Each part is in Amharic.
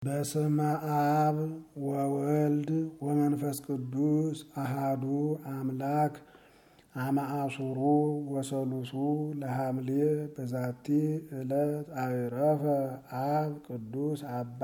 በስመ አብ ወወልድ ወመንፈስ ቅዱስ አሃዱ አምላክ አመአሱሩ ወሰሉሱ ለሐምሌ በዛቲ ዕለት አዕረፈ አብ ቅዱስ አባ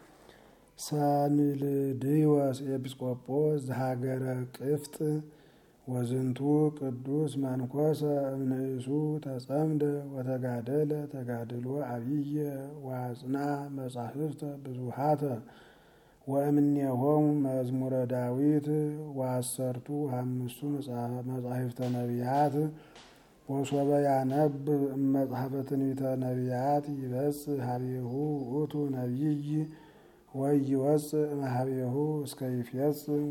ሰንልድዮስ ኤጲስቆጶስ ዘሀገረ ቅፍጥ ወዝንቱ ቅዱስ መንኮሰ እምንእሱ ተጸምደ ወተጋደለ ተጋድሎ አብየ ወአጽና መጻሕፍተ ብዙኃተ ወእምኔሆሙ መዝሙረ ዳዊት ወአሰርቱ አምስቱ መጻሕፍተ ነቢያት ወሶበ ያነብብ መጽሐፈ ትንቢተ ነቢያት ይበጽሕ ሀቤሁ ውእቱ ነቢይ ወይወፅእ እምኀቤሁ እስከ ይፌጽም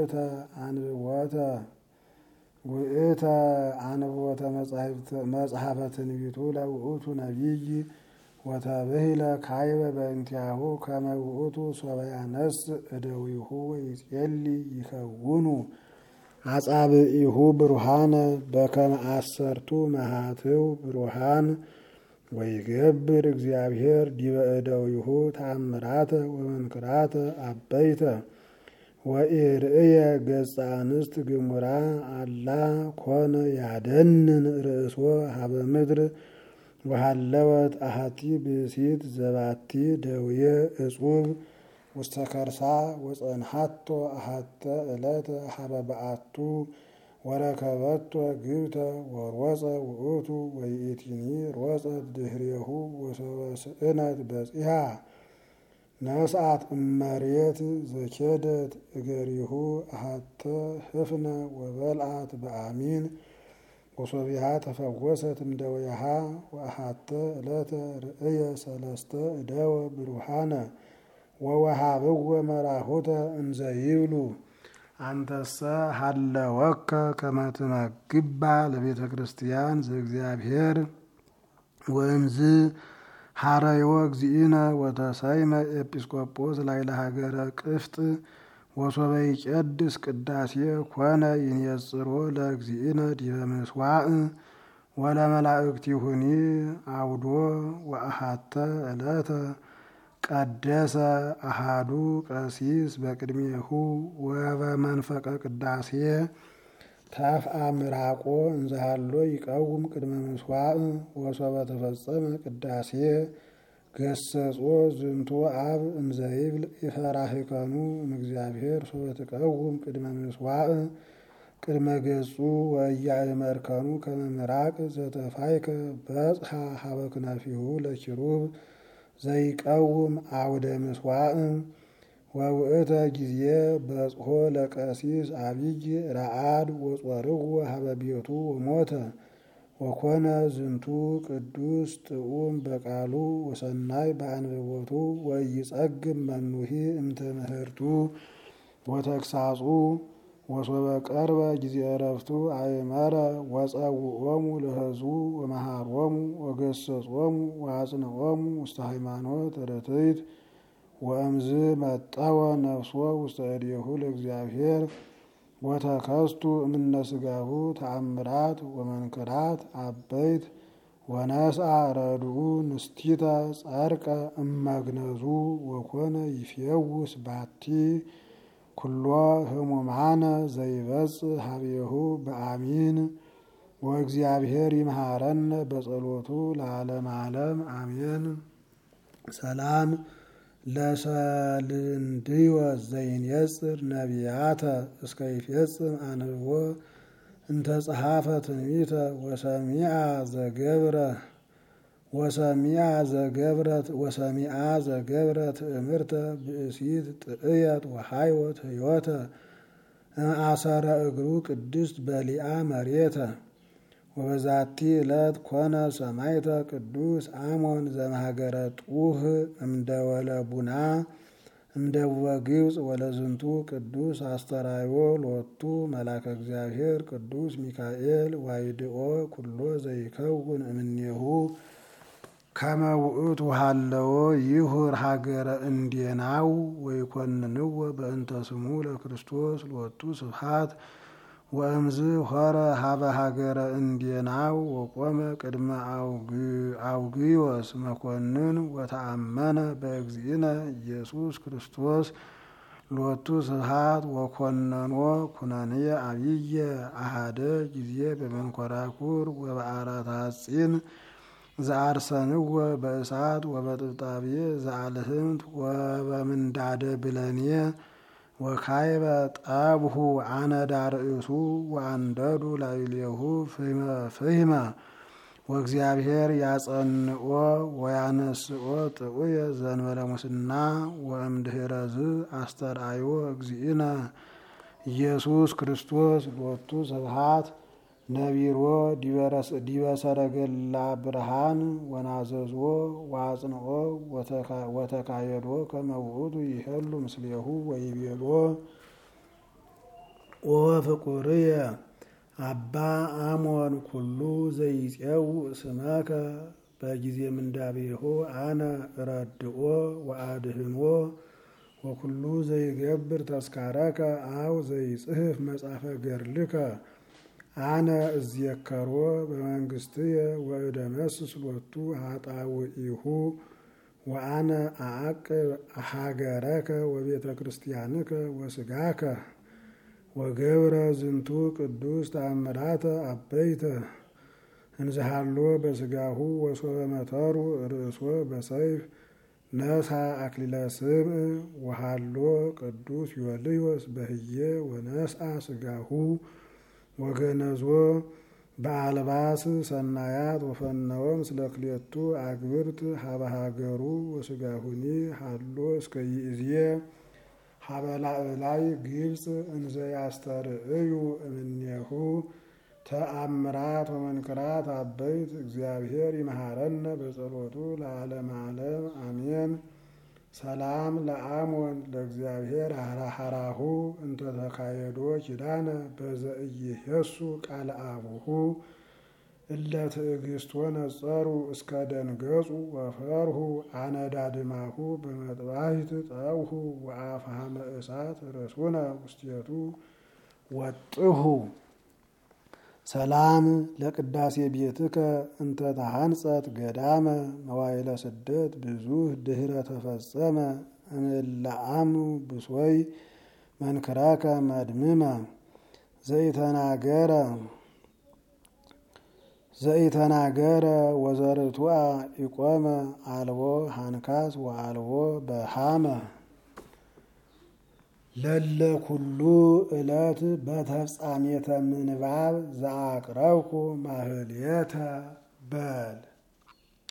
ውእተ አንብቦተ መጽሐፈ ትንቢቱ ለውእቱ ነቢይ ወተብሂለ ካይበ በእንቲአሁ ከመ ውእቱ ሶበ ያነስእ እደዊሁ ወይጼልይ ይከውኑ አጻብዒሁ ብሩሃነ በከመ አሰርቱ መሃትው ብሩሃን ወይገብር እግዚአብሔር ዲበ እደዊሁ ተአምራተ ወመንክራተ አበይተ ወኢርእየ ገጸ አንስት ግሙራ አላ ኮነ ያደንን ርእሶ ሀበ ምድር ወሃለወት አሐቲ ብእሲት ዘባቲ ደውየ እጹብ ውስተ ከርሳ ወጸንሐቶ አሐተ ዕለተ ሀበ በአቱ ወረከበቶ ግብተ ወሮፀ ውእቱ ወይእቲኒ ሮፀት ድህሬሁ ወሶበ ስእነት በጺሐ ነስአት እመሬት ዘኬደት እገሪሁ አሐተ ህፍነ ወበልዓት በአሚን ወሶቢሃ ተፈወሰት እምደዌሃ ወአሐተ ዕለተ ርእየ ሰለስተ እደወ ብሩሃነ ወወሃብዎ መራሁተ እንዘ ይብሉ አንተሰ ሀለወከ ከመ ትመግባ ለቤተ ክርስቲያን ዘእግዚአብሔር ወእምዝ ሐረዮ እግዚእነ ወተሰይመ ኤጲስቆጶስ ላዕለ ሀገረ ቅፍጥ ወሶበ ይቄድስ ቅዳሴ ኮነ ይንየጽሮ ለእግዚእነ ዲበ ምሥዋዕ ወለመላእክቲሁኒ አውዶ ወአሐተ ዕለተ ቀደሰ አሃዱ ቀሲስ በቅድሜሁ ወበመንፈቀ ቅዳሴ ተፍአ ምራቆ እንዘሃሎ ይቀውም ቅድመ ምሥዋዕ ወሶበ ተፈጸመ ቅዳሴ ገሰጾ ዝንቱ አብ እምዘይብል ይፈራህከኑ እምእግዚአብሔር ሶበ ትቀውም ቅድመ ምሥዋዕ ቅድመ ገጹ ወኢያእመርከኑ ከመ ምራቅ ዘተፋይከ በጽሐ ሀበ ክነፊሁ ለኪሩብ ዘይቀውም አውደ ምሥዋዕ ወውእተ ጊዜ በጽሖ ለቀሲስ አብይ ረአድ ወጾርዎ ሀበ ቤቱ ወሞተ ወኮነ ዝንቱ ቅዱስ ጥዑም በቃሉ ወሰናይ በአንብቦቱ ወይጸግም መኑሂ እምትምህርቱ ወተግሳጹ ወሶበ ቀርበ ጊዜ ዕረፍቱ አእመረ ወጸውዖሙ ለሕዝቡ ወመሃሮሙ ወገሰጾሙ ወአጽንዖሙ ውስተ ሃይማኖት ርትዕት ወእምዝ መጠወ ነፍሶ ውስተ እዴሁ ለእግዚአብሔር ወተከስቱ እምነ ሥጋሁ ተአምራት ወመንክራት አበይት ወነስአ ረድኡ ንስቲተ ጸርቀ እመግነዙ ወኮነ ይፌውስ ባቲ ኩሎ ህሙማነ ዘይበጽሕ ሀቤሁ በአሚን ወእግዚአብሔር ይምሃረነ በጸሎቱ ለዓለመ ዓለም አሜን። ሰላም ለሰልንድዮስ ዘይንየጽር ነቢያተ እስከ ይፌጽም አንብቦ እንተ ጸሐፈ ትንቢተ ወሰሚዓ ዘገብረ ትእምርተ ብእሲት ጥእየት ወሃይወት ህይወተ አሰረ እግሩ ቅድስት በሊአ መሬተ ወበዛቲ ዕለት ኮነ ሰማዕተ ቅዱስ አሞን ዘመሃገረ ጡህ እምደወለ ቡና እምደወ ግብጽ ወለዝንቱ ቅዱስ አስተራዮ ሎቱ መላከ እግዚአብሔር ቅዱስ ሚካኤል ዋይድኦ ኩሎ ዘይከውን እምኔሁ ከመ ውእቱ ሀለዎ ይሁር ሀገረ እንዴናው ወይኮንንዎ በእንተ ስሙ ለክርስቶስ ሎቱ ስብሐት ወእምዝ ሆረ ሀበ ሀገረ እንዴናው ወቆመ ቅድመ አውግዮስ መኮንን ወተአመነ በእግዚእነ ኢየሱስ ክርስቶስ ሎቱ ስብሐት ወኮነኖ ኩነኔ አብየ አሃደ ጊዜ በመንኮራኩር ወበአራት ሐጺን ዘአርሰንወ በእሳት ወበጥብጣቤ ዘአልህምት ወበምንዳደ ብለኔ ወካይበ ጠብሁ አነዳ ርእሱ ወአንደዱ ላዕሌሁ ፍህመ ወእግዚአብሔር ያጸንኦ ወያነስኦ ጥዑየ ዘእንበለ ሙስና ወእምድኅረዝ አስተርአዮ እግዚእነ ኢየሱስ ክርስቶስ ሎቱ ስብሐት ነቢሮ ዲበ ሰረገላ ብርሃን ወናዘዞ ወአጽንኦ ወተካየዶ ከመ ውእቱ ይሄሉ ምስሌሁ ወይቤሎ ወፍቁርየ አባ አሞን ኩሉ ዘይጼው ስመከ በጊዜ ምንዳቤሁ አነ ረድኦ ወአድህኖ ወኩሉ ዘይገብር ተስካረከ አው ዘይጽሕፍ መጽሐፈ ገድልከ አነ እዝየከሮ በመንግስትየ ወእደመስስ ሎቱ ኃጣውኢሁ ወአነ አዕቅብ ሀገረከ ወቤተ ክርስቲያንከ ወስጋከ ወገብረ ዝንቱ ቅዱስ ተአምራተ አበይተ እንዝሃሎ በስጋሁ ወሶበ መተሩ ርእሶ በሰይፍ ነሳ አክሊለ ስምዕ ወሃሎ ቅዱስ ዮልዮስ በህየ ወነስአ ስጋሁ ወገነዞ በአልባስ ሰናያት ወፈነወ ምስለ ክልኤቱ አግብርት ሀበ ሀገሩ ወስጋሁኒ ሃሎ እስከ ይእዜ ሀበ ላዕላይ ግብጽ እንዘ ያስተርእዩ እምኔሁ ተአምራት ወመንክራት አበይት እግዚአብሔር ይመሃረነ በጸሎቱ ለዓለመ ዓለም አሜን። ሰላም ለአሞን ለእግዚአብሔር ሀራሁ እንተ ተካየዶ ኪዳነ በዘኢየሱ ቃለ አቡሁ እለ ትዕግስቶ ነጸሩ እስከ ደንገጹ ወፈርሁ አነዳድማሁ በመጥባሕት ጠውሁ ወአፍሃመ እሳት ርእሱነ ውስቴቱ ወጥሁ። ሰላም ለቅዳሴ ቤትከ እንተ ተሃንጸት ገዳመ መዋይለ ስደት ብዙህ ድህረ ተፈጸመ እምለአምኑ ብሶይ መንክራከ መድምመ ዘይተናገረ ወዘርቱአ ይቆመ አልቦ ሃንካስ ወአልቦ በሃመ ለለ ኩሉ ዕለት በተፍጻሜተ ምንባብ ዘአቅረብኩ ማህሌተ በል